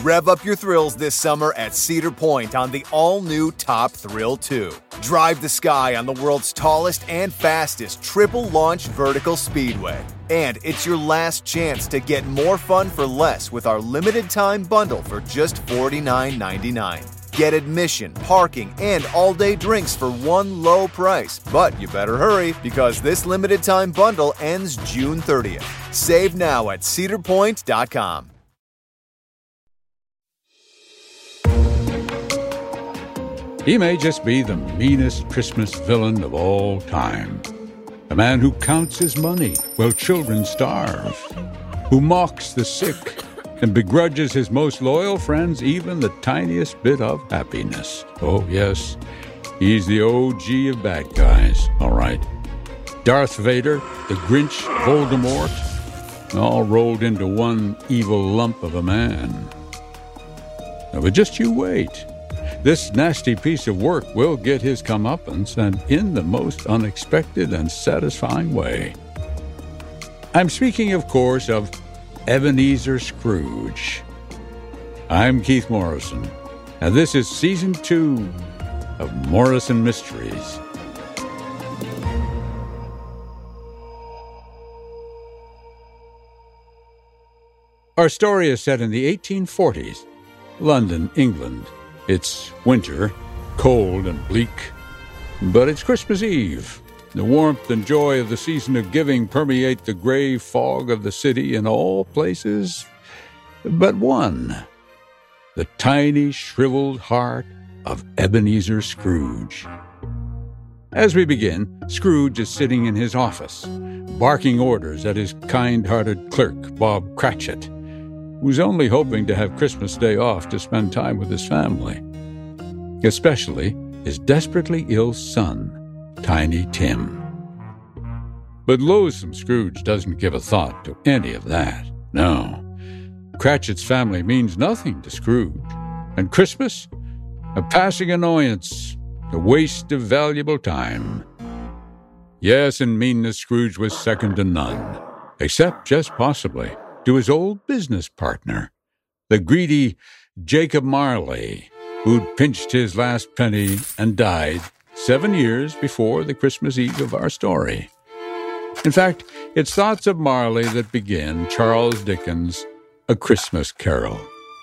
Rev up your thrills this summer at Cedar Point on the all-new Top Thrill 2. Drive the sky on the world's tallest and fastest triple-launch vertical speedway. And it's your last chance to get more fun for less with our limited-time bundle for just $49.99. Get admission, parking, and all-day drinks for one low price. But you better hurry because this limited-time bundle ends June 30th. Save now at cedarpoint.com. He may just be the meanest Christmas villain of all time. A man who counts his money while children starve, who mocks the sick and begrudges his most loyal friends even the tiniest bit of happiness. Oh, yes, he's the OG of bad guys, all right. Darth Vader, the Grinch, Voldemort, all rolled into one evil lump of a man. Now, but just you wait. This nasty piece of work will get his comeuppance, and in the most unexpected and satisfying way. I'm speaking, of course, of Ebenezer Scrooge. I'm Keith Morrison, and this is Season 2 of Morrison Mysteries. Our story is set in the 1840s, London, England. It's winter, cold and bleak, but it's Christmas Eve. The warmth and joy of the season of giving permeate the gray fog of the city in all places but one, the tiny, shriveled heart of Ebenezer Scrooge. As we begin, Scrooge is sitting in his office, barking orders at his kind-hearted clerk, Bob Cratchit, who's only hoping to have Christmas Day off to spend time with his family, especially his desperately ill son, Tiny Tim. But loathsome Scrooge doesn't give a thought to any of that. No, Cratchit's family means nothing to Scrooge, and Christmas, a passing annoyance, a waste of valuable time. Yes, in meanness Scrooge was second to none, except just possibly to his old business partner, the greedy Jacob Marley, who'd pinched his last penny and died 7 years before the Christmas Eve of our story. In fact, it's thoughts of Marley that begin Charles Dickens' A Christmas Carol.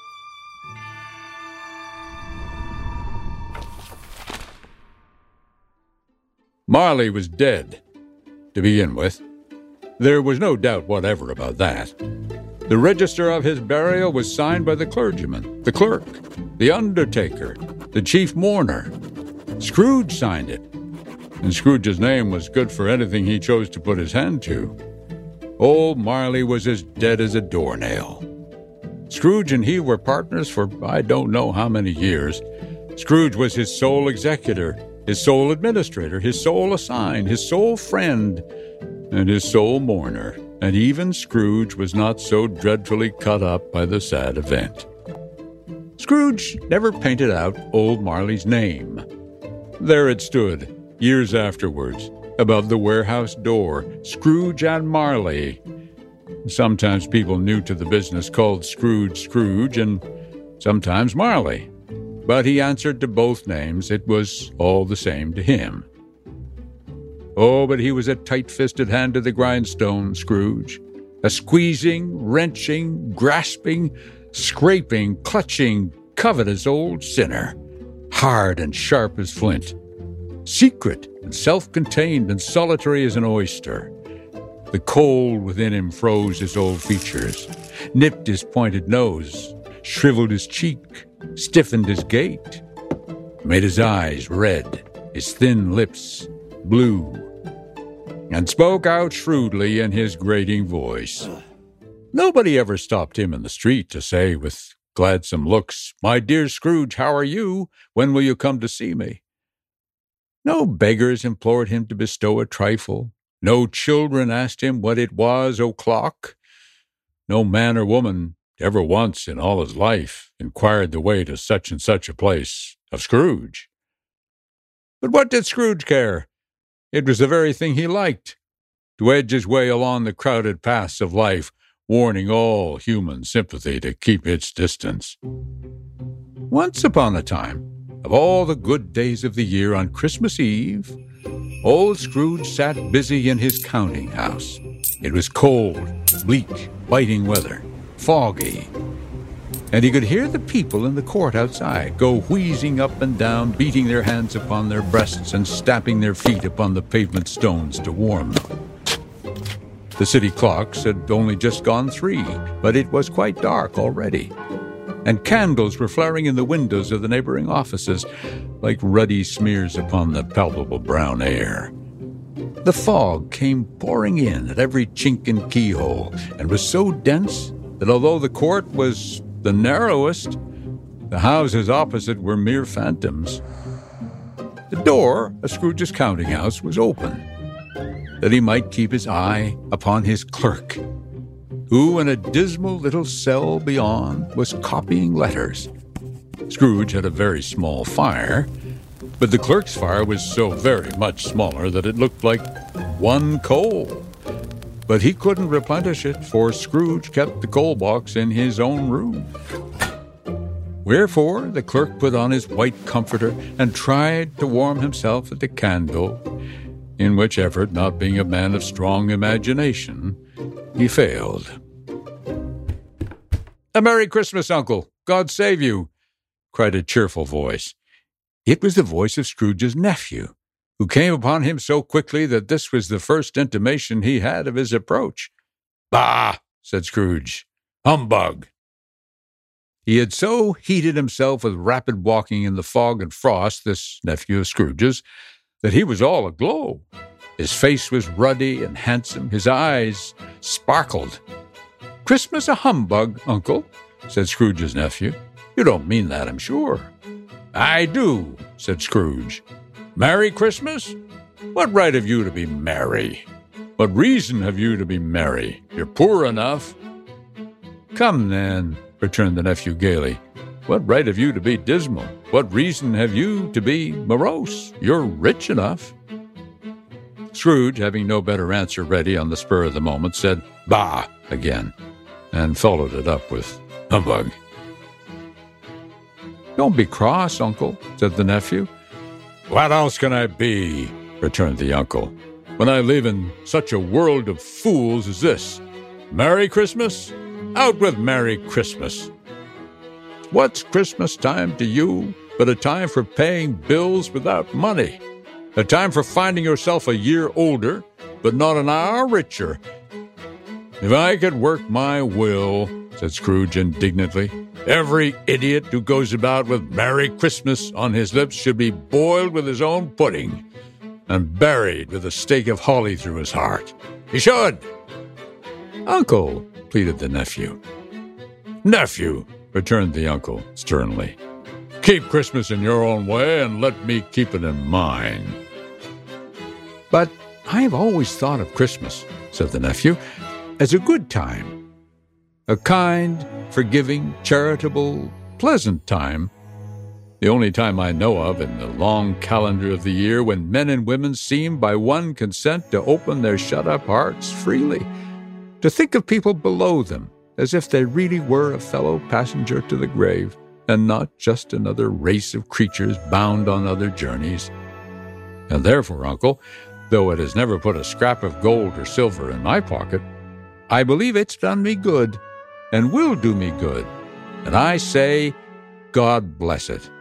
Marley was dead, to begin with. There was no doubt whatever about that. The register of his burial was signed by the clergyman, the clerk, the undertaker, the chief mourner. Scrooge signed it, and Scrooge's name was good for anything he chose to put his hand to. Old Marley was as dead as a doornail. Scrooge and he were partners for I don't know how many years. Scrooge was his sole executor, his sole administrator, his sole assign, his sole friend, and his sole mourner, and even Scrooge was not so dreadfully cut up by the sad event. Scrooge never painted out old Marley's name. There it stood, years afterwards, above the warehouse door, Scrooge and Marley. Sometimes people new to the business called Scrooge Scrooge, and sometimes Marley. But he answered to both names. It was all the same to him. Oh, but he was a tight-fisted hand to the grindstone, Scrooge. A squeezing, wrenching, grasping, scraping, clutching, covetous old sinner. Hard and sharp as flint. Secret and self-contained and solitary as an oyster. The cold within him froze his old features, nipped his pointed nose, shriveled his cheek, stiffened his gait, made his eyes red, his thin lips blue, and spoke out shrewdly in his grating voice. Nobody ever stopped him in the street to say with gladsome looks, "My dear Scrooge, how are you? When will you come to see me?" No beggars implored him to bestow a trifle. No children asked him what it was o'clock. No man or woman ever once in all his life inquired the way to such and such a place of Scrooge. But what did Scrooge care? It was the very thing he liked, to edge his way along the crowded paths of life, warning all human sympathy to keep its distance. Once upon a time, of all the good days of the year, on Christmas Eve, old Scrooge sat busy in his counting house. It was cold, bleak, biting weather, foggy, and he could hear the people in the court outside go wheezing up and down, beating their hands upon their breasts and stamping their feet upon the pavement stones to warm them. The city clocks had only just gone 3, but it was quite dark already, and candles were flaring in the windows of the neighboring offices like ruddy smears upon the palpable brown air. The fog came pouring in at every chink and keyhole, and was so dense that although the court was the narrowest, the houses opposite were mere phantoms. The door of Scrooge's counting house was open, that he might keep his eye upon his clerk, who in a dismal little cell beyond was copying letters. Scrooge had a very small fire, but the clerk's fire was so very much smaller that it looked like one coal. But he couldn't replenish it, for Scrooge kept the coal box in his own room. Wherefore the clerk put on his white comforter and tried to warm himself at the candle, in which effort, not being a man of strong imagination, he failed. "A Merry Christmas, Uncle! God save you!" cried a cheerful voice. It was the voice of Scrooge's nephew, who came upon him so quickly that this was the first intimation he had of his approach. "Bah!" said Scrooge. "Humbug!" He had so heated himself with rapid walking in the fog and frost, this nephew of Scrooge's, that he was all aglow. His face was ruddy and handsome. His eyes sparkled. "Christmas a humbug, Uncle?" said Scrooge's nephew. "You don't mean that, I'm sure." "I do," said Scrooge. "Merry Christmas? What right have you to be merry? What reason have you to be merry? You're poor enough." "Come, then," returned the nephew gaily. "What right have you to be dismal? What reason have you to be morose? You're rich enough." Scrooge, having no better answer ready on the spur of the moment, said "Bah!" again, and followed it up with "Humbug." "Don't be cross, Uncle," said the nephew. "What else can I be?" returned the uncle, "when I live in such a world of fools as this? Merry Christmas? Out with Merry Christmas! What's Christmas time to you but a time for paying bills without money? A time for finding yourself a year older, but not an hour richer. If I could work my will," said Scrooge indignantly, "every idiot who goes about with Merry Christmas on his lips should be boiled with his own pudding and buried with a stake of holly through his heart. He should." "Uncle," pleaded the nephew. "Nephew," returned the uncle sternly, "keep Christmas in your own way and let me keep it in mine." "But I have always thought of Christmas," said the nephew, "as a good time. A kind, forgiving, charitable, pleasant time. The only time I know of in the long calendar of the year when men and women seem by one consent to open their shut-up hearts freely, to think of people below them as if they really were a fellow passenger to the grave, and not just another race of creatures bound on other journeys. And therefore, Uncle, though it has never put a scrap of gold or silver in my pocket, I believe it's done me good, and will do me good, and I say, God bless it."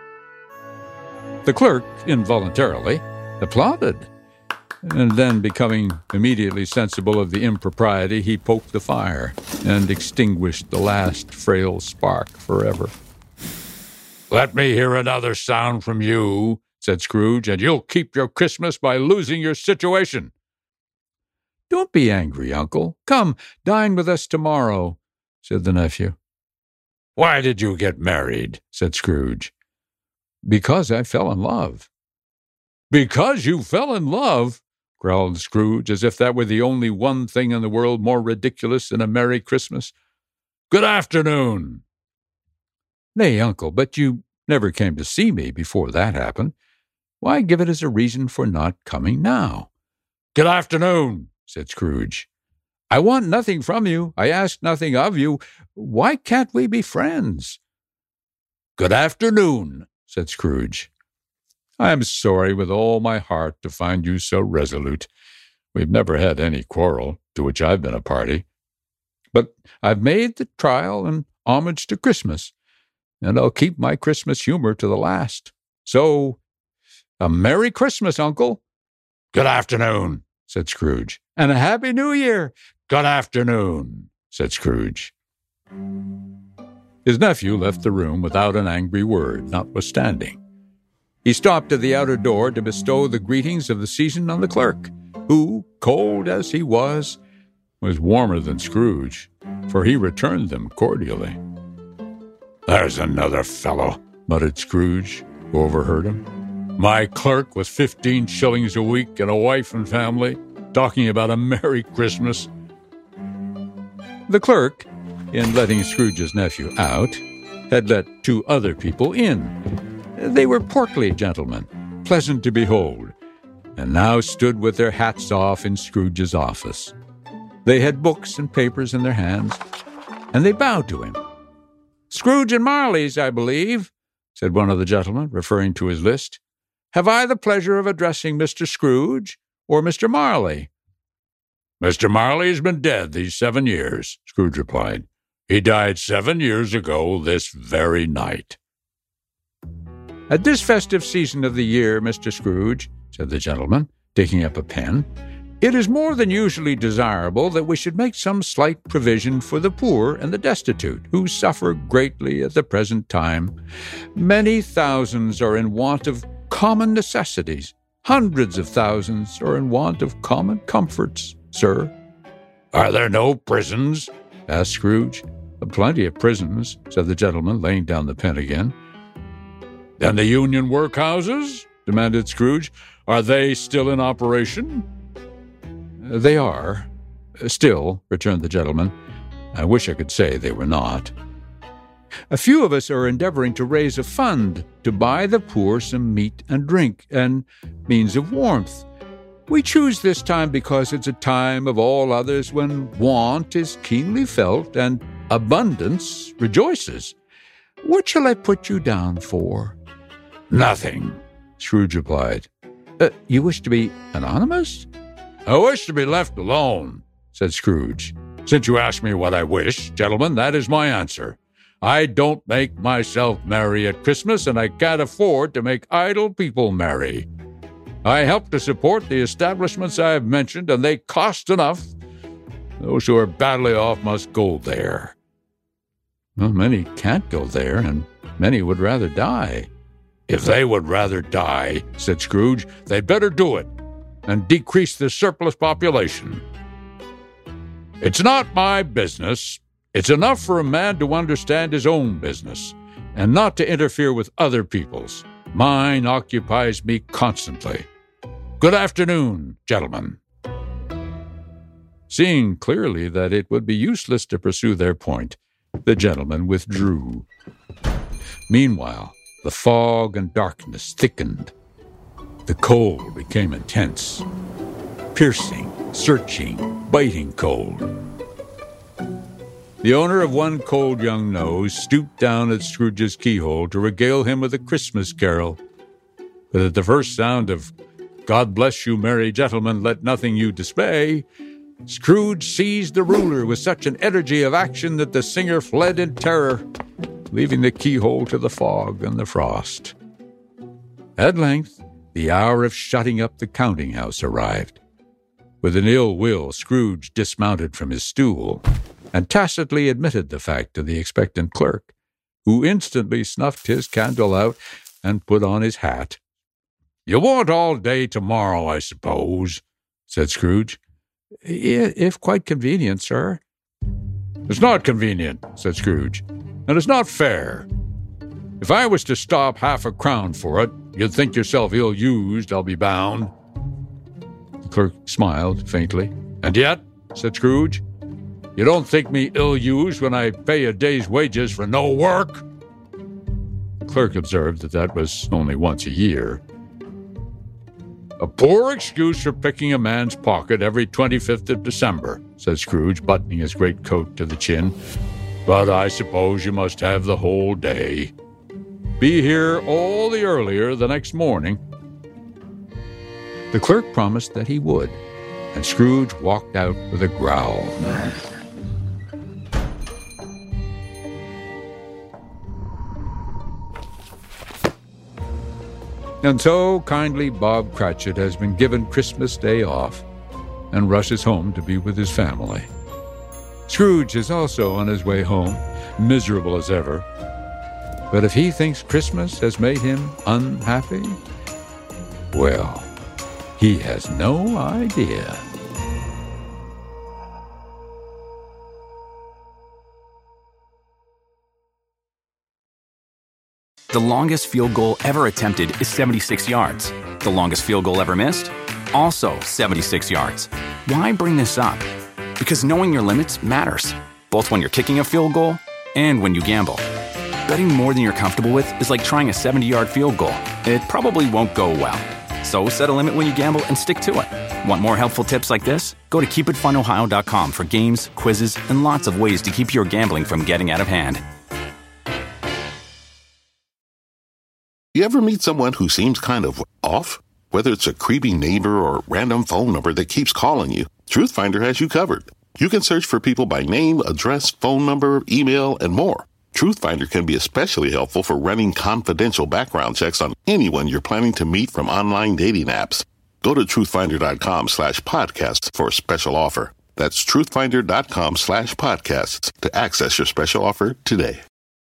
The clerk, involuntarily, applauded, and then, becoming immediately sensible of the impropriety, he poked the fire and extinguished the last frail spark forever. "Let me hear another sound from you," said Scrooge, "and you'll keep your Christmas by losing your situation." "Don't be angry, Uncle. Come, dine with us tomorrow," said the nephew. "Why did you get married?" said Scrooge. "Because I fell in love." "Because you fell in love?" growled Scrooge, as if that were the only one thing in the world more ridiculous than a Merry Christmas. "Good afternoon." "Nay, Uncle, but you never came to see me before that happened. Why give it as a reason for not coming now?" "Good afternoon," said Scrooge. I want nothing from you. I ask nothing of you. Why can't we be friends?" "Good afternoon," said Scrooge. "I am sorry with all my heart to find you so resolute. We've never had any quarrel, to which I've been a party. But I've made the trial in homage to Christmas, and I'll keep my Christmas humor to the last. So, a Merry Christmas, Uncle." "Good afternoon," said Scrooge. "And a Happy New Year." "Good afternoon," said Scrooge. His nephew left the room without an angry word, notwithstanding. He stopped at the outer door to bestow the greetings of the season on the clerk, who, cold as he was warmer than Scrooge, for he returned them cordially. "There's another fellow," muttered Scrooge, who overheard him. "My clerk with 15 shillings a week and a wife and family, talking about a Merry Christmas." The clerk, in letting Scrooge's nephew out, had let 2 other people in. They were portly gentlemen, pleasant to behold, and now stood with their hats off in Scrooge's office. They had books and papers in their hands, and they bowed to him. "Scrooge and Marley's, I believe," said one of the gentlemen, referring to his list. "Have I the pleasure of addressing Mr. Scrooge or Mr. Marley?" "Mr. Marley has been dead these 7 years," Scrooge replied. "He died 7 years ago this very night." "At this festive season of the year, Mr. Scrooge," said the gentleman, taking up a pen, "it is more than usually desirable that we should make some slight provision for the poor and the destitute, who suffer greatly at the present time. Many thousands are in want of common necessities. Hundreds of thousands are in want of common comforts, sir." "Are there no prisons?" asked Scrooge. "Plenty of prisons," said the gentleman, laying down the pen again. "And the union workhouses?" demanded Scrooge. "Are they still in operation?" "They are. Still," returned the gentleman, "I wish I could say they were not. A few of us are endeavoring to raise a fund to buy the poor some meat and drink and means of warmth. We choose this time because it's a time of all others when want is keenly felt and abundance rejoices. What shall I put you down for?" "Nothing," Scrooge replied. You wish to be anonymous?" "I wish to be left alone," said Scrooge. "Since you ask me what I wish, gentlemen, that is my answer. I don't make myself merry at Christmas, and I can't afford to make idle people merry. I help to support the establishments I have mentioned, and they cost enough. Those who are badly off must go there." "Well, many can't go there, and many would rather die." "If they would rather die," said Scrooge, "they'd better do it, and decrease the surplus population. It's not my business. It's enough for a man to understand his own business, and not to interfere with other people's. Mine occupies me constantly. Good afternoon, gentlemen." Seeing clearly that it would be useless to pursue their point, the gentlemen withdrew. Meanwhile, the fog and darkness thickened. The cold became intense, piercing, searching, biting cold. The owner of one cold young nose stooped down at Scrooge's keyhole to regale him with a Christmas carol. But at the first sound of "God bless you, merry gentlemen, let nothing you dismay," Scrooge seized the ruler with such an energy of action that the singer fled in terror, leaving the keyhole to the fog and the frost. At length, the hour of shutting up the counting-house arrived. With an ill will, Scrooge dismounted from his stool and tacitly admitted the fact to the expectant clerk, who instantly snuffed his candle out and put on his hat. "You want all day tomorrow, I suppose," said Scrooge. If quite convenient, sir." "It's not convenient," said Scrooge, "and it's not fair. If I was to stop £0.50 for it, you'd think yourself ill-used, I'll be bound." The clerk smiled faintly. "And yet," said Scrooge, "you don't think me ill-used when I pay a day's wages for no work?" The clerk observed that was only once a year. A poor excuse for picking a man's pocket every 25th of December, said Scrooge, buttoning his greatcoat to the chin. But I suppose you must have the whole day. Be here all the earlier the next morning. The clerk promised that he would, and Scrooge walked out with a growl. And so kindly Bob Cratchit has been given Christmas Day off and rushes home to be with his family. Scrooge is also on his way home, miserable as ever. But if he thinks Christmas has made him unhappy, well, he has no idea. The longest field goal ever attempted is 76 yards. The longest field goal ever missed? Also 76 yards. Why bring this up? Because knowing your limits matters, both when you're kicking a field goal and when you gamble. Betting more than you're comfortable with is like trying a 70-yard field goal. It probably won't go well. So set a limit when you gamble and stick to it. Want more helpful tips like this? Go to keepitfunohio.com for games, quizzes, and lots of ways to keep your gambling from getting out of hand. You ever meet someone who seems kind of off? Whether it's a creepy neighbor or random phone number that keeps calling you, Truthfinder has you covered. You can search for people by name, address, phone number, email, and more. Truthfinder can be especially helpful for running confidential background checks on anyone you're planning to meet from online dating apps. Go to truthfinder.com/podcasts for a special offer. That's truthfinder.com/podcasts to access your special offer today.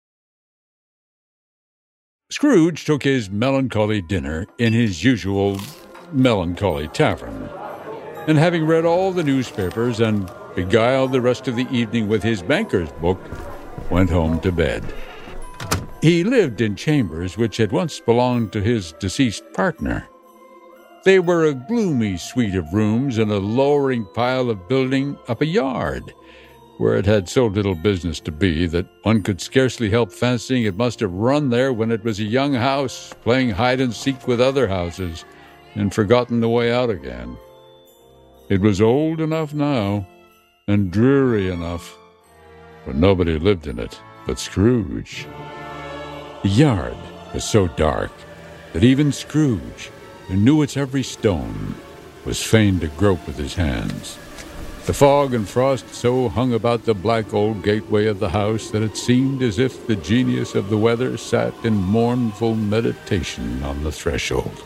Scrooge took his melancholy dinner in his usual melancholy tavern, and having read all the newspapers and beguiled the rest of the evening with his banker's book, went home to bed. He lived in chambers which had once belonged to his deceased partner. They were a gloomy suite of rooms in a lowering pile of building up a yard, where it had so little business to be that one could scarcely help fancying it must have run there when it was a young house, playing hide-and-seek with other houses, and forgotten the way out again. It was old enough now, and dreary enough, but nobody lived in it but Scrooge. The yard was so dark that even Scrooge, who knew its every stone, was fain to grope with his hands. The fog and frost so hung about the black old gateway of the house that it seemed as if the genius of the weather sat in mournful meditation on the threshold.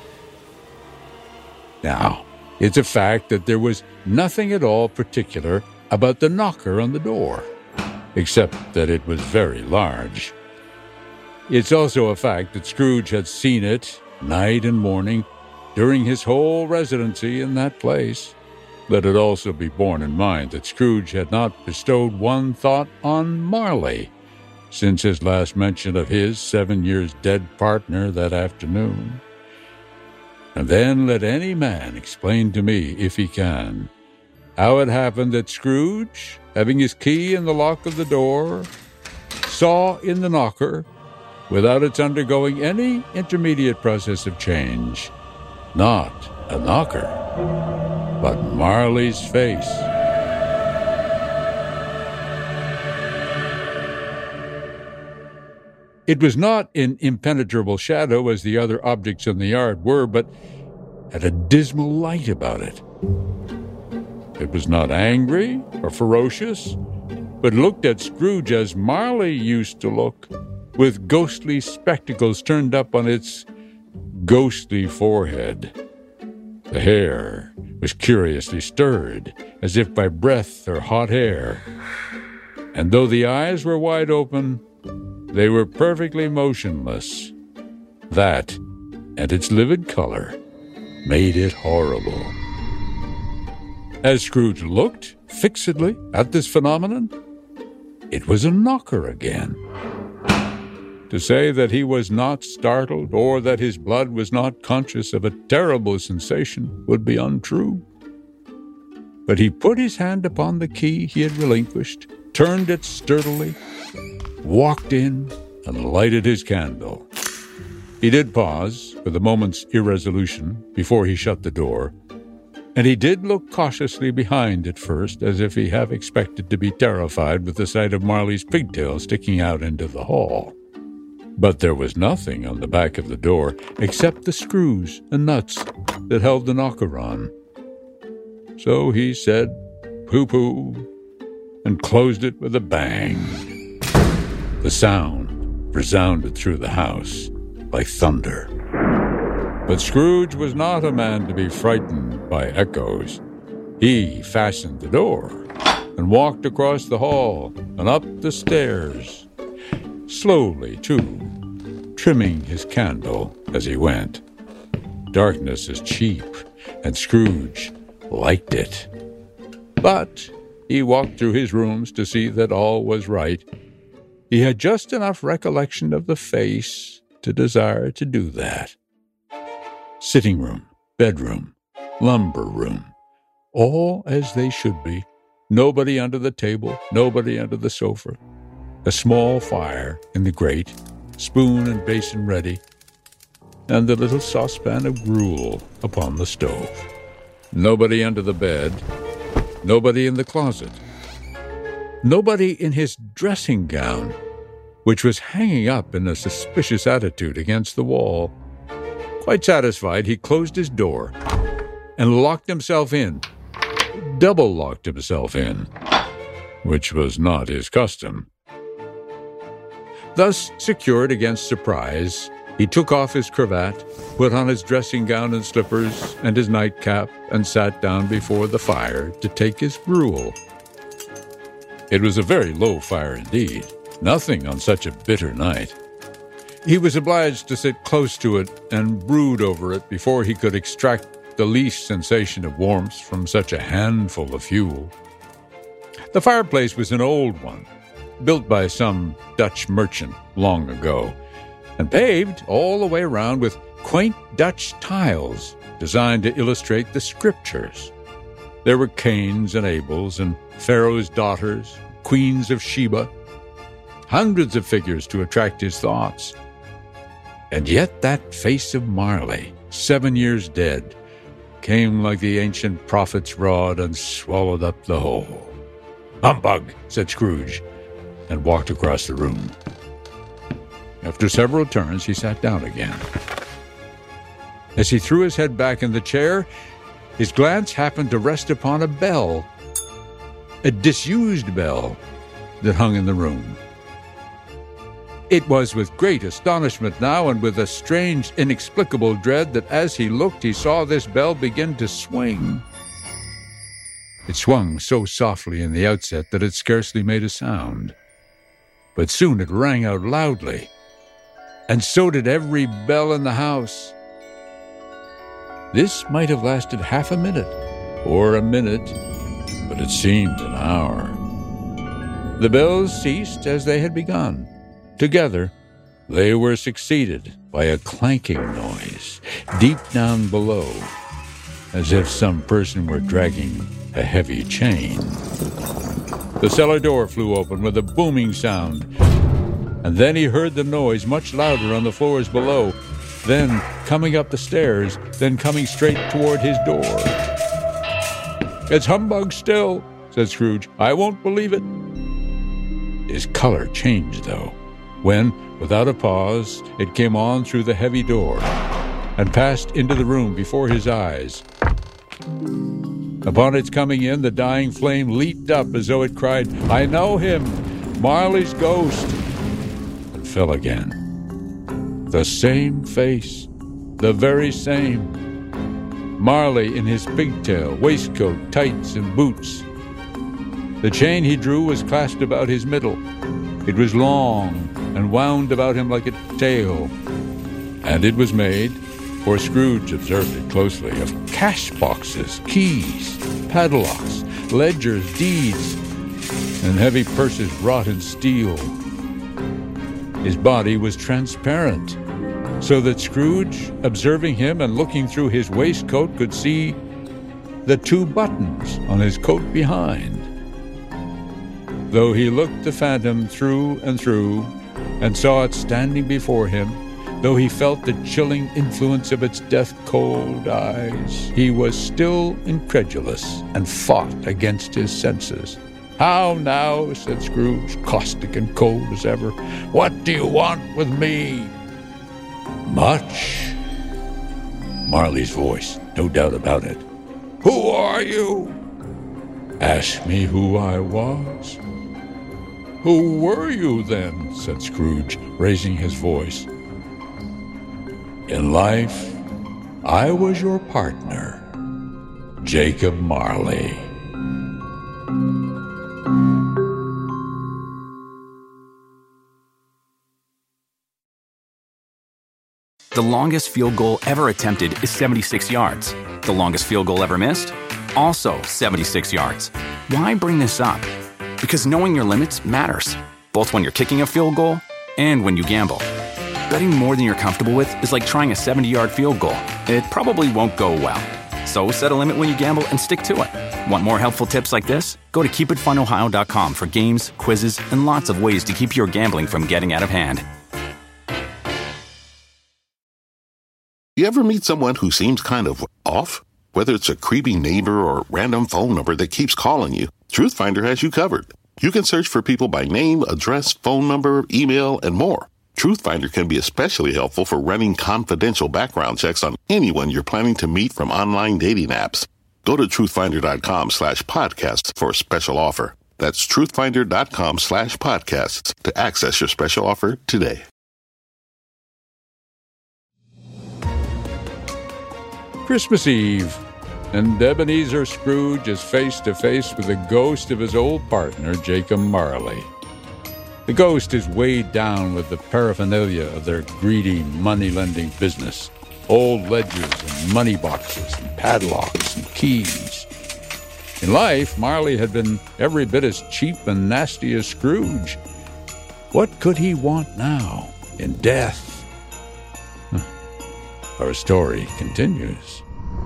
Now, it's a fact that there was nothing at all particular about the knocker on the door, except that it was very large. It's also a fact that Scrooge had seen it night and morning during his whole residency in that place. Let it also be borne in mind that Scrooge had not bestowed one thought on Marley since his last mention of his 7 years dead partner that afternoon. And then let any man explain to me, if he can, how it happened that Scrooge, having his key in the lock of the door, saw in the knocker, without its undergoing any intermediate process of change, not a knocker, but Marley's face. It was not in impenetrable shadow as the other objects in the yard were, but had a dismal light about it. It was not angry or ferocious, but looked at Scrooge as Marley used to look, with ghostly spectacles turned up on its ghostly forehead. The hair was curiously stirred, as if by breath or hot air, and though the eyes were wide open, they were perfectly motionless. That, and its livid color, made it horrible. As Scrooge looked fixedly at this phenomenon, it was a knocker again. To say that he was not startled or that his blood was not conscious of a terrible sensation would be untrue. But he put his hand upon the key he had relinquished, turned it sturdily, walked in, and lighted his candle. He did pause, with a moment's irresolution, before he shut the door, and he did look cautiously behind at first, as if he half expected to be terrified with the sight of Marley's pigtail sticking out into the hall. But there was nothing on the back of the door except the screws and nuts that held the knocker on. So he said, "Pooh-pooh," and closed it with a bang. The sound resounded through the house like thunder. But Scrooge was not a man to be frightened by echoes. He fastened the door and walked across the hall and up the stairs, slowly, too, trimming his candle as he went. Darkness is cheap, and Scrooge liked it. But he walked through his rooms to see that all was right. He had just enough recollection of the face to desire to do that. Sitting room, bedroom, lumber room, all as they should be. Nobody under the table, nobody under the sofa. A small fire in the grate, spoon and basin ready, and the little saucepan of gruel upon the stove. Nobody under the bed, nobody in the closet. Nobody in his dressing gown, which was hanging up in a suspicious attitude against the wall. Quite satisfied, he closed his door and locked himself in, double-locked himself in, which was not his custom. Thus secured against surprise, he took off his cravat, put on his dressing gown and slippers and his nightcap, and sat down before the fire to take his gruel. It was a very low fire indeed, nothing on such a bitter night. He was obliged to sit close to it and brood over it before he could extract the least sensation of warmth from such a handful of fuel. The fireplace was an old one, built by some Dutch merchant long ago, and paved all the way around with quaint Dutch tiles designed to illustrate the scriptures. There were Cains and Abels and Pharaoh's daughters, queens of Sheba, hundreds of figures to attract his thoughts. And yet that face of Marley, 7 years dead, came like the ancient prophet's rod and swallowed up the whole. "Humbug," said Scrooge, and walked across the room. After several turns, he sat down again. As he threw his head back in the chair, his glance happened to rest upon a bell, a disused bell that hung in the room. It was with great astonishment now, and with a strange, inexplicable dread, that as he looked, he saw this bell begin to swing. It swung so softly in the outset that it scarcely made a sound. But soon it rang out loudly, and so did every bell in the house. This might have lasted half a minute, or a minute, but it seemed an hour. The bells ceased as they had begun. Together, they were succeeded by a clanking noise deep down below, as if some person were dragging a heavy chain. The cellar door flew open with a booming sound, and then he heard the noise much louder on the floors below, then coming up the stairs, then coming straight toward his door. "It's humbug still," said Scrooge. "I won't believe it." His color changed, though, when, without a pause, it came on through the heavy door and passed into the room before his eyes. Upon its coming in, the dying flame leaped up as though it cried, "I know him, Marley's ghost," and fell again. The same face, the very same. Marley in his pigtail, waistcoat, tights, and boots. The chain he drew was clasped about his middle. It was long and wound about him like a tail, and it was made, for Scrooge observed it closely, of cash boxes, keys, padlocks, ledgers, deeds, and heavy purses wrought in steel. His body was transparent, so that Scrooge, observing him and looking through his waistcoat, could see the 2 buttons on his coat behind. Though he looked the phantom through and through, and saw it standing before him, Though he felt the chilling influence of its death-cold eyes, he was still incredulous and fought against his senses. "How now?" said Scrooge, caustic and cold as ever. "What do you want with me?" "Much." Marley's voice, no doubt about it. "Who are you?" "Ask me who I was." "Who were you then?" said Scrooge, raising his voice. "In life, I was your partner, Jacob Marley." The longest field goal ever attempted is 76 yards. The longest field goal ever missed? Also 76 yards. Why bring this up? Because knowing your limits matters, both when you're kicking a field goal and when you gamble. Betting more than you're comfortable with is like trying a 70-yard field goal. It probably won't go well. So set a limit when you gamble and stick to it. Want more helpful tips like this? Go to keepitfunohio.com for games, quizzes, and lots of ways to keep your gambling from getting out of hand. You ever meet someone who seems kind of off? Whether it's a creepy neighbor or random phone number that keeps calling you, Truthfinder has you covered. You can search for people by name, address, phone number, email, and more. Truthfinder can be especially helpful for running confidential background checks on anyone you're planning to meet from online dating apps. Go to truthfinder.com/podcasts for a special offer. That's truthfinder.com/podcasts to access your special offer today. Christmas Eve, and Ebenezer Scrooge is face to face with the ghost of his old partner, Jacob Marley. The ghost is weighed down with the paraphernalia of their greedy money-lending business. Old ledgers and money boxes and padlocks and keys. In life, Marley had been every bit as cheap and nasty as Scrooge. What could he want now in death? Our story continues.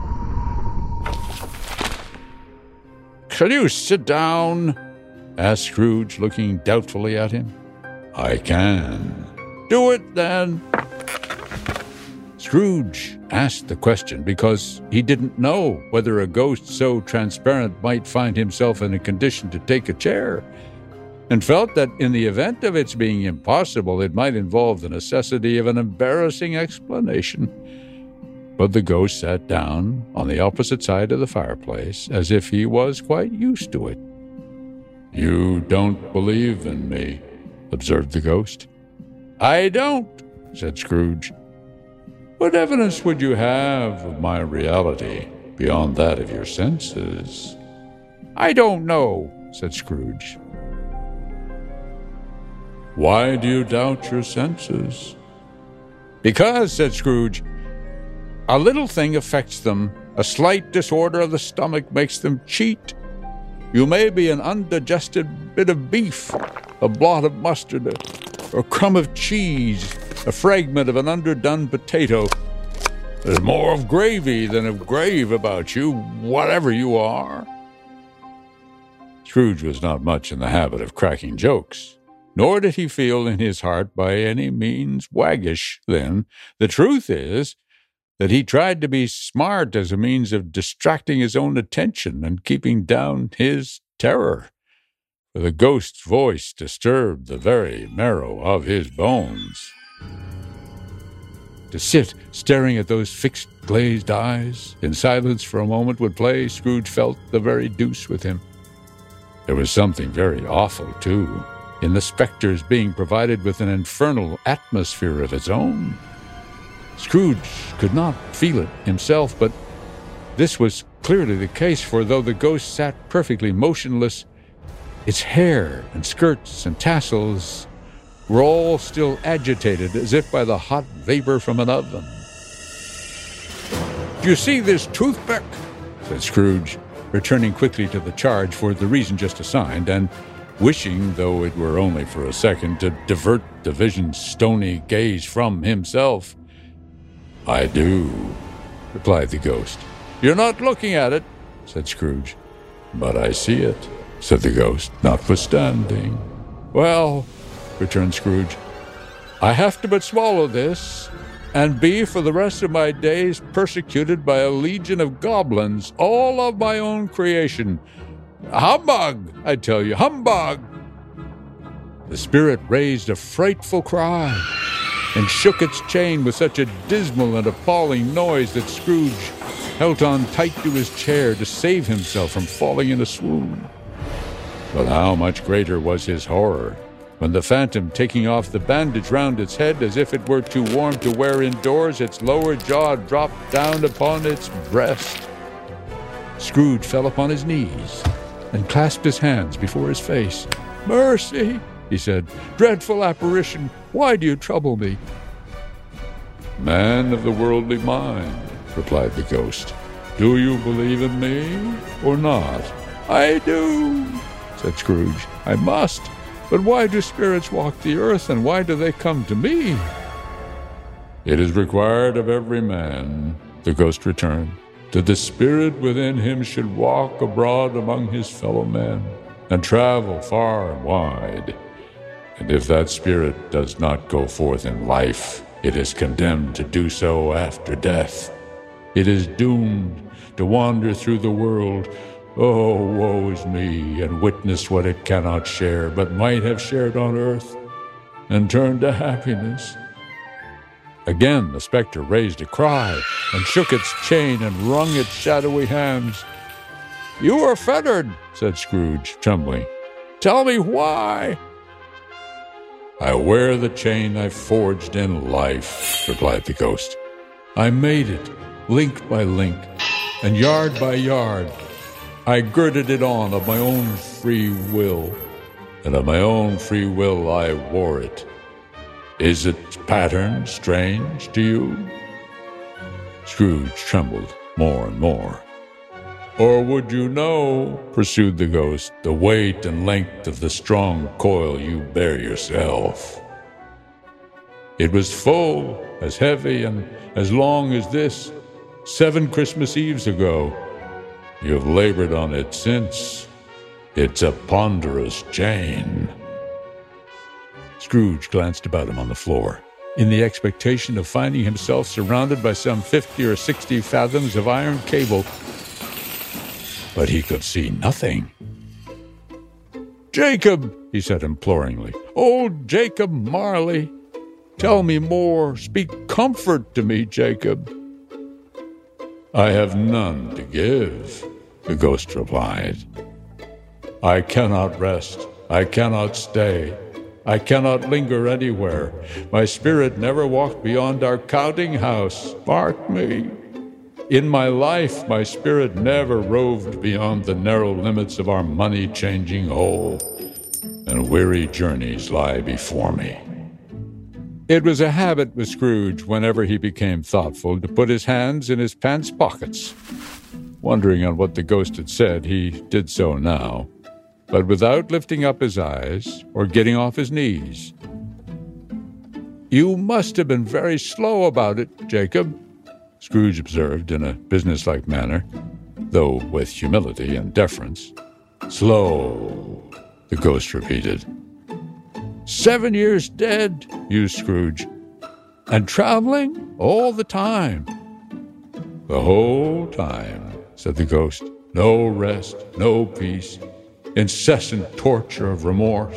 "Shall you sit down?" asked Scrooge, looking doubtfully at him. "I can." "Do it, then." Scrooge asked the question because he didn't know whether a ghost so transparent might find himself in a condition to take a chair, and felt that in the event of its being impossible, it might involve the necessity of an embarrassing explanation. But the ghost sat down on the opposite side of the fireplace, as if he was quite used to it. "You don't believe in me," observed the ghost. "I don't," said Scrooge. "What evidence would you have of my reality beyond that of your senses?" "I don't know," said Scrooge. "Why do you doubt your senses?" "Because," said Scrooge, "a little thing affects them. A slight disorder of the stomach makes them cheat. You may be an undigested bit of beef, a blot of mustard, a crumb of cheese, a fragment of an underdone potato. There's more of gravy than of grave about you, whatever you are." Scrooge was not much in the habit of cracking jokes, nor did he feel in his heart by any means waggish then. The truth is that he tried to be smart as a means of distracting his own attention and keeping down his terror, for the ghost's voice disturbed the very marrow of his bones. To sit staring at those fixed, glazed eyes in silence for a moment would play, Scrooge felt, the very deuce with him. There was something very awful, too, in the spectre's being provided with an infernal atmosphere of its own. Scrooge could not feel it himself, but this was clearly the case, for though the ghost sat perfectly motionless, its hair and skirts and tassels were all still agitated as if by the hot vapor from an oven. "Do you see this toothpick?" said Scrooge, returning quickly to the charge for the reason just assigned, and wishing, though it were only for a second, to divert the vision's stony gaze from himself. "I do," replied the ghost. "You're not looking at it," said Scrooge. "But I see it," said the ghost, notwithstanding. "Well," returned Scrooge, I have to but swallow this, and be for the rest of my days persecuted by a legion of goblins, all of my own creation. Humbug, I tell you, humbug! The spirit raised a frightful cry and shook its chain with such a dismal and appalling noise that Scrooge held on tight to his chair to save himself from falling in a swoon. But how much greater was his horror when the phantom, taking off the bandage round its head as if it were too warm to wear indoors, its lower jaw dropped down upon its breast. Scrooge fell upon his knees and clasped his hands before his face. "Mercy," he said. "Dreadful apparition, why do you trouble me?" "Man of the worldly mind," replied the ghost, "do you believe in me or not?" "I do," said Scrooge. "I must. But why do spirits walk the earth, and why do they come to me?" "It is required of every man," the ghost returned, "that the spirit within him should walk abroad among his fellow men, and travel far and wide. And if that spirit does not go forth in life, it is condemned to do so after death. It is doomed to wander through the world. Oh, woe is me, and witness what it cannot share, but might have shared on earth, and turn to happiness." Again the spectre raised a cry, and shook its chain, and wrung its shadowy hands. "You are fettered," said Scrooge, trembling. "Tell me why." "I wear the chain I forged in life," replied the ghost. "I made it, link by link, and yard by yard. I girded it on of my own free will, and of my own free will I wore it. Is its pattern strange to you?" Scrooge trembled more and more. "Or would you know," pursued the ghost, "the weight and length of the strong coil you bear yourself? It was full, as heavy, and as long as this, 7 Christmas Eves ago. You have labored on it since. It's a ponderous chain." Scrooge glanced about him on the floor, in the expectation of finding himself surrounded by some 50 or 60 fathoms of iron cable. But he could see nothing. "Jacob," he said imploringly, "old Jacob Marley, tell me more. Speak comfort to me, Jacob." "I have none to give," the ghost replied. "I cannot rest. I cannot stay. I cannot linger anywhere. My spirit never walked beyond our counting house. Mark me. In my life, my spirit never roved beyond the narrow limits of our money-changing hole, and weary journeys lie before me." It was a habit with Scrooge, whenever he became thoughtful, to put his hands in his pants pockets. Wondering on what the ghost had said, he did so now, but without lifting up his eyes or getting off his knees. "You must have been very slow about it, Jacob," Scrooge observed in a businesslike manner, though with humility and deference. "Slow," the ghost repeated. 7 years dead," mused Scrooge. "And traveling all the time." "The whole time," said the ghost. "No rest, no peace, incessant torture of remorse."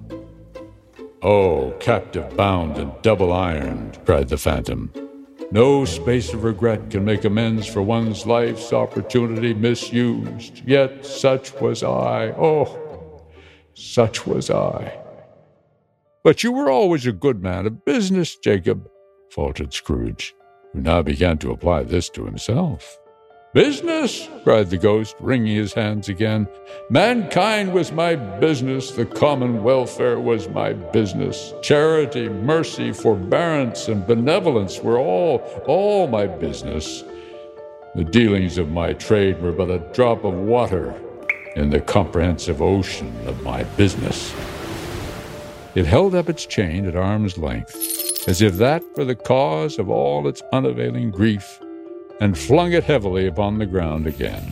"Oh, captive bound and double ironed," cried the phantom. "No space of regret can make amends for one's life's opportunity misused. Yet such was I. Oh, such was I." "But you were always a good man of business, Jacob," faltered Scrooge, who now began to apply this to himself. "Business?" cried the ghost, wringing his hands again. "Mankind was my business. The common welfare was my business. Charity, mercy, forbearance, and benevolence were all my business. The dealings of my trade were but a drop of water in the comprehensive ocean of my business." It held up its chain at arm's length, as if that were the cause of all its unavailing grief, and flung it heavily upon the ground again.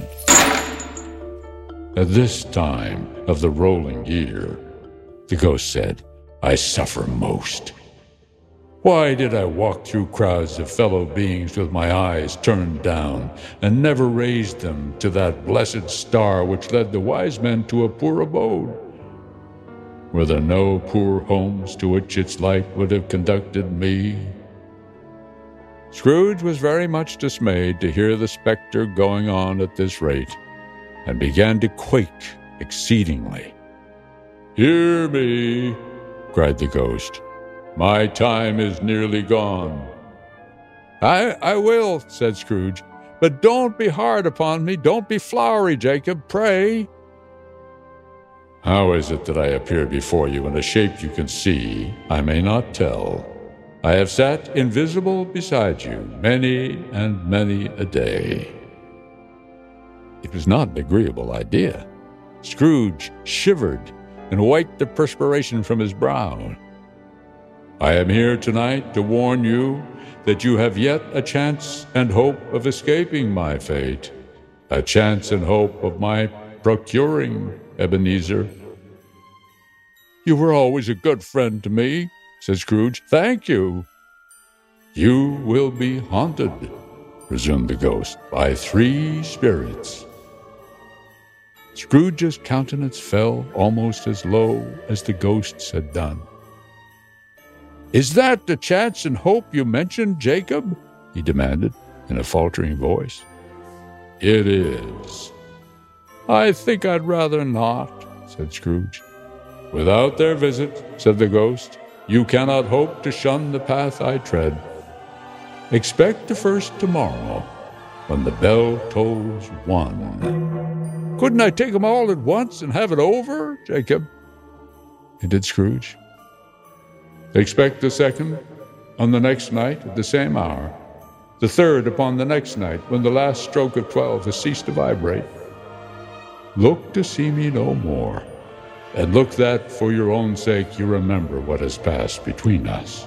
"At this time of the rolling year," the ghost said, "I suffer most. Why did I walk through crowds of fellow beings with my eyes turned down, and never raised them to that blessed star which led the wise men to a poor abode? Were there no poor homes to which its light would have conducted me? Scrooge was very much dismayed to hear the spectre going on at this rate, and began to quake exceedingly. "Hear me," cried the ghost. "My time is nearly gone." I will," said Scrooge, "but don't be hard upon me. Don't be flowery, Jacob, pray." "How is it that I appear before you in a shape you can see? I may not tell. I have sat invisible beside you many and many a day." It was not an agreeable idea. Scrooge shivered and wiped the perspiration from his brow. "I am here tonight to warn you that you have yet a chance and hope of escaping my fate, a chance and hope of my procuring Ebenezer." "You were always a good friend to me," said Scrooge. "Thank you." "You will be haunted," resumed the ghost, "by 3 spirits." Scrooge's countenance fell almost as low as the ghost's had done. "Is that the chance and hope you mentioned, Jacob?" he demanded in a faltering voice. "It is." "I think I'd rather not," said Scrooge. "Without their visit," said the ghost, "you cannot hope to shun the path I tread. Expect the first tomorrow, when the bell tolls 1. "Couldn't I take 'em all at once and have it over, Jacob?" hinted Scrooge. "Expect the second on the next night at the same hour, the third upon the next night when the last stroke of 12 has ceased to vibrate. Look to see me no more, and look that for your own sake you remember what has passed between us."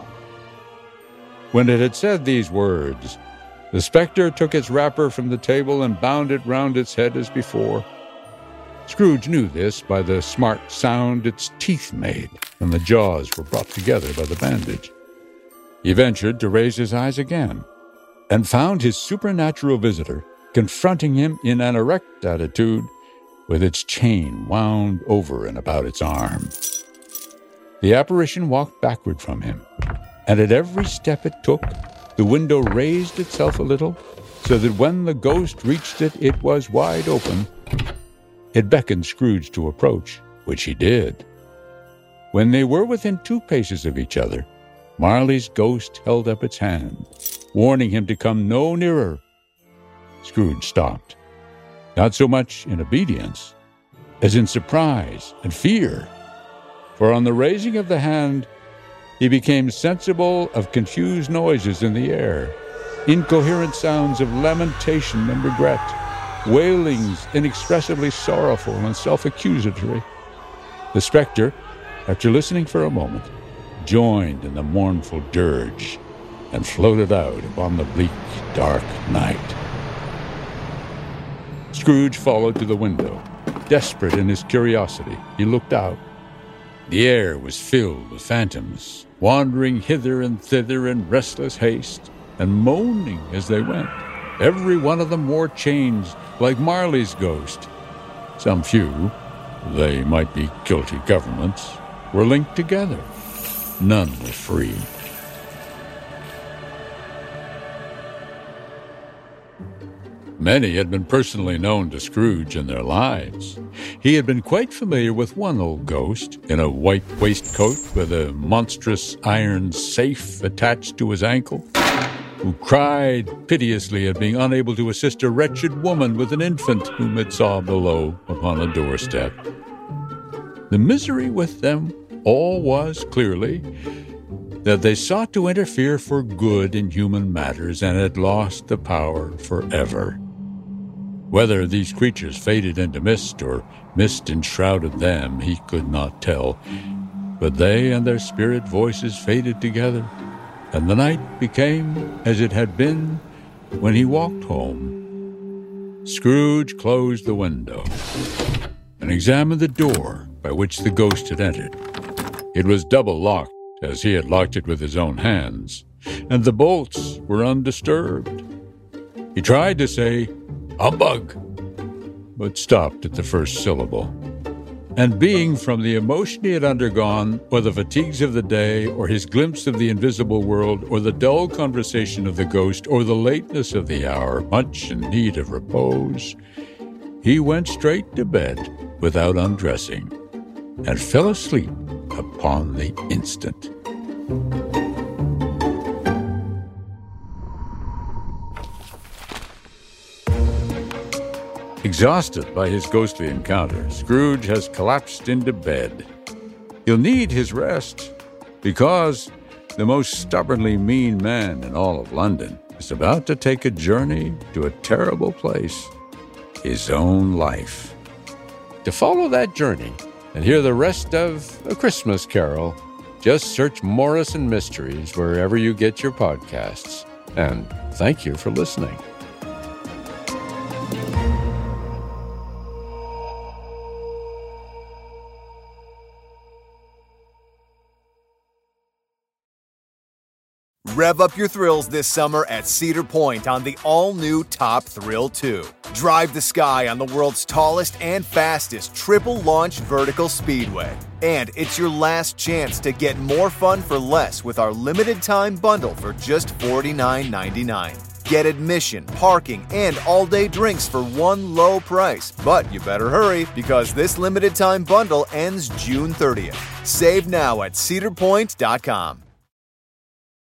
When it had said these words, the spectre took its wrapper from the table and bound it round its head as before. Scrooge knew this by the smart sound its teeth made when the jaws were brought together by the bandage. He ventured to raise his eyes again, and found his supernatural visitor confronting him in an erect attitude, with its chain wound over and about its arm. The apparition walked backward from him, and at every step it took, the window raised itself a little, so that when the ghost reached it, it was wide open. It beckoned Scrooge to approach, which he did. When they were within 2 paces of each other, Marley's ghost held up its hand, warning him to come no nearer. Scrooge stopped, not so much in obedience as in surprise and fear, for on the raising of the hand he became sensible of confused noises in the air, incoherent sounds of lamentation and regret, wailings inexpressibly sorrowful and self-accusatory. The spectre, after listening for a moment, joined in the mournful dirge and floated out upon the bleak, dark night. Scrooge followed to the window. Desperate in his curiosity, he looked out. The air was filled with phantoms, wandering hither and thither in restless haste, and moaning as they went. Every one of them wore chains like Marley's ghost. Some few, they might be guilty governments, were linked together. None were free. Many had been personally known to Scrooge in their lives. He had been quite familiar with one old ghost in a white waistcoat with a monstrous iron safe attached to his ankle, who cried piteously at being unable to assist a wretched woman with an infant whom it saw below upon a doorstep. The misery with them all was, clearly, that they sought to interfere for good in human matters and had lost the power forever. Whether these creatures faded into mist or mist enshrouded them, he could not tell, but they and their spirit voices faded together, and the night became as it had been when he walked home. Scrooge closed the window and examined the door by which the ghost had entered. It was double-locked as he had locked it with his own hands, and the bolts were undisturbed. He tried to say, "Humbug," but stopped at the first syllable. And being from the emotion he had undergone, or the fatigues of the day, or his glimpse of the invisible world, or the dull conversation of the ghost, or the lateness of the hour, much in need of repose, he went straight to bed without undressing, and fell asleep upon the instant. Exhausted by his ghostly encounter, Scrooge has collapsed into bed. He'll need his rest, because the most stubbornly mean man in all of London is about to take a journey to a terrible place, his own life. To follow that journey and hear the rest of A Christmas Carol, just search Morrison Mysteries wherever you get your podcasts. And thank you for listening. Rev up your thrills this summer at Cedar Point on the all-new Top Thrill 2. Drive the sky on the world's tallest and fastest triple-launch vertical speedway. And it's your last chance to get more fun for less with our limited-time bundle for just $49.99. Get admission, parking, and all-day drinks for one low price. But you better hurry, because this limited-time bundle ends June 30th. Save now at cedarpoint.com.